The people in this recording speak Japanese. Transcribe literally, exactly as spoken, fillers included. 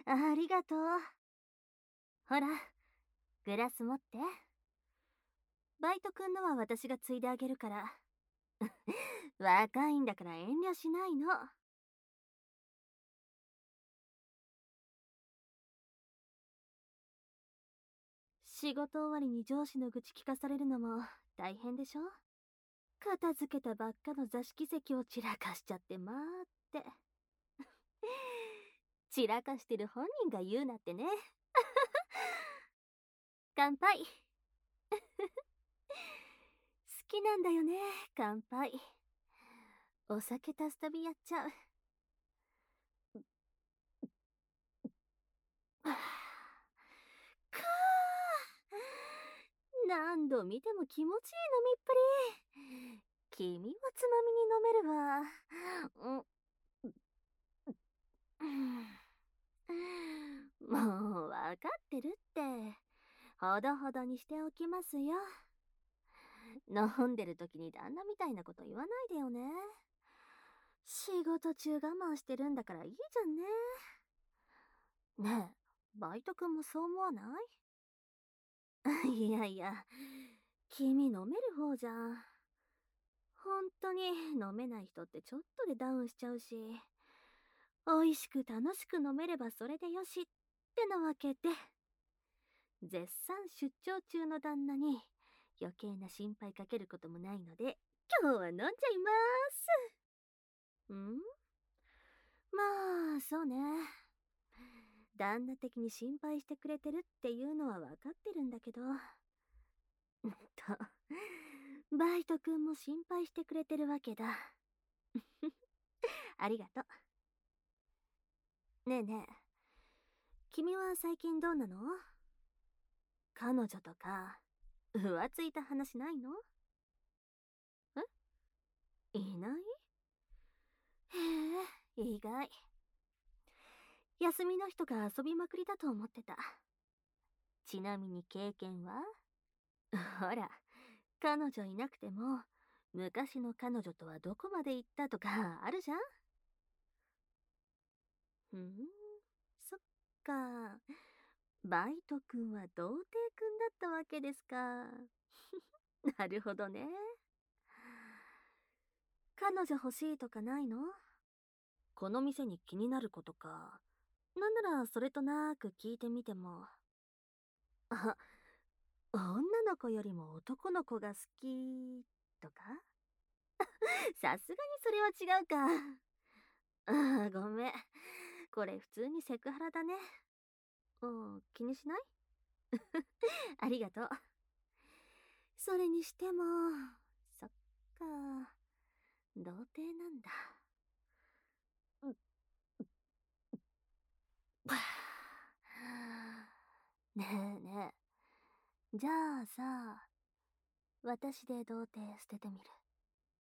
ありがとう。ほら、グラス持って。バイトくんのは私がついであげるから。若いんだから遠慮しないの。仕事終わりに上司の愚痴聞かされるのも大変でしょ。片付けたばっかの座敷席を散らかしちゃってまーって。散らかしてる本人が言うなってね。乾杯。好きなんだよね、乾杯。お酒足すたびやっちゃう。はあ、くー、何度見ても気持ちいい飲みっぷり。君はつまみに飲めるわ。うんもうわかってるって。ほどほどにしておきますよ。飲んでる時に旦那みたいなこと言わないでよね。仕事中我慢してるんだからいいじゃんね。ねえ、バイト君もそう思わない？いやいや、君飲める方じゃん。本当に飲めない人ってちょっとでダウンしちゃうし、美味しく楽しく飲めればそれでよしってなわけで、絶賛出張中の旦那に余計な心配かけることもないので、今日は飲んじゃいます。んまあ、そうね。旦那的に心配してくれてるっていうのは分かってるんだけど、と、バイト君も心配してくれてるわけだ。ありがとう。ねえねえ、君は最近どうなの？彼女とか、浮ついた話ないの？え、いない？へえ、意外。休みの日とか遊びまくりだと思ってた。ちなみに経験は？ほら、彼女いなくても、昔の彼女とはどこまで行ったとかあるじゃん。ふん、そっか。バイト君は童貞君だったわけですか。なるほどね。彼女欲しいとかないの？この店に気になることか。なんならそれとなく聞いてみても。あ、女の子よりも男の子が好きとか？さすがにそれは違うか。ああ、ごめん。これ普通にセクハラだね。うん、気にしない？ありがとう。それにしても、そっか。童貞なんだ。うん、はあねえねえ。じゃあさ、私で童貞捨ててみる。